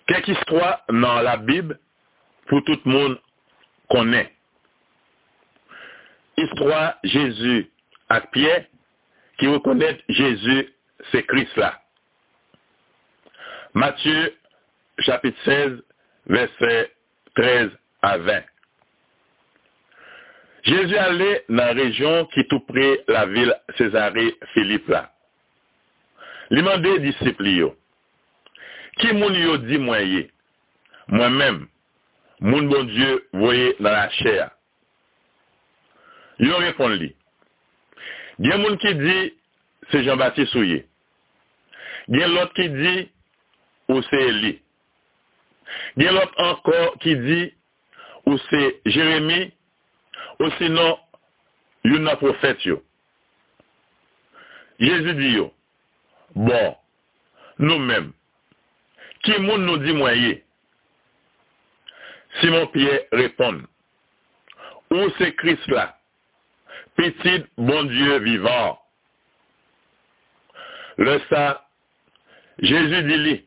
Quelques histoires dans la Bible pour tout le monde connaît. Histoire Jésus à Pierre qui reconnaît Jésus, c'est Christ là. Matthieu chapitre 16, verset 13 à 20. Jésus allait dans la région qui tout près la ville Césarée Philippe là. Il m'a dit disciples yo, qui moun yo dit moi-même, moun bon Dieu voyé dans la chair. Yo répond li. Il y a moun qui dit c'est Jean-Baptiste souillé. Il y a l'autre qui dit ou c'est Élie. Il y a l'autre encore qui dit ou c'est Jérémie ou sinon yon prophète yo. Jésus dit yo, bon, nous-mêmes, qui moun nous dit moyen? Simon-Pierre répond, ou c'est Christ là, petit bon Dieu vivant. Le ça, Jésus dit lui,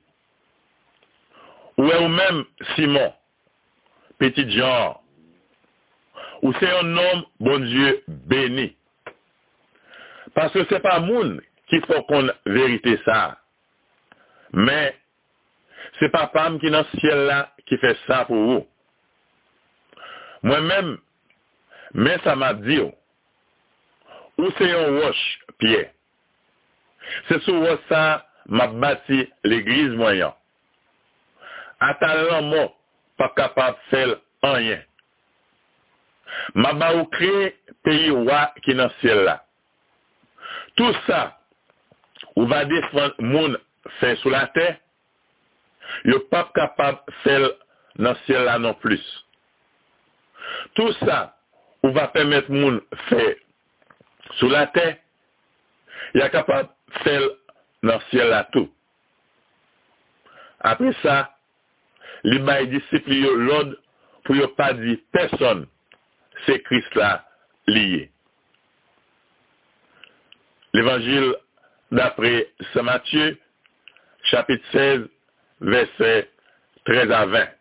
ou même Simon, petit Jean, ou c'est un homme bon Dieu béni. Parce que c'est pas moun qui faut qu'on vérité ça. Mais c'est papa qui est dans le ciel là qui fait ça pour vous. Moi-même, mais ça m'a dit, ou c'est un roche, Pierre. C'est sur ça m'a bâti l'église moyen. À talent mot, pas capable de faire rien. M'a ba ou créé pays roi qui est dans le ciel là. Tout ça, ou va défendre moun fait sur la terre, yo pas capable de faire dans le ciel là non plus. Tout ça, ou va permettre moun faire sur la terre, il est capable de faire dans le ciel là tout. Après ça, les bail disciples yo l'ordre pour yo pas dire personne, c'est Christ là lié. L'évangile d'après Saint Matthieu, chapitre 16, verset 13 à 20.